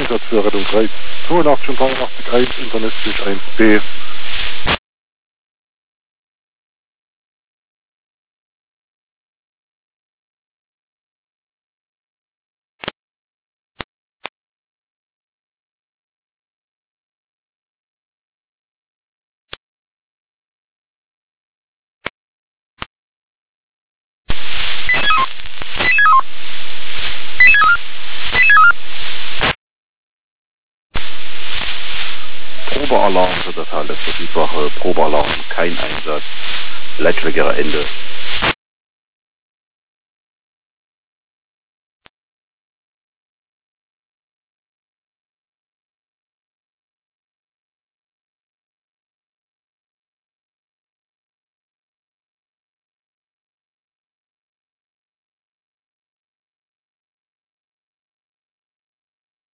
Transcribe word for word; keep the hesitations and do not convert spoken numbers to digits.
Einsatz für Rettung drei zweiundachtzig und dreiundachtzig eins, internistische eins B. Probealarm für das Halle, für die Wache, Probealarm, kein Einsatz, Leitschwägerer Ende.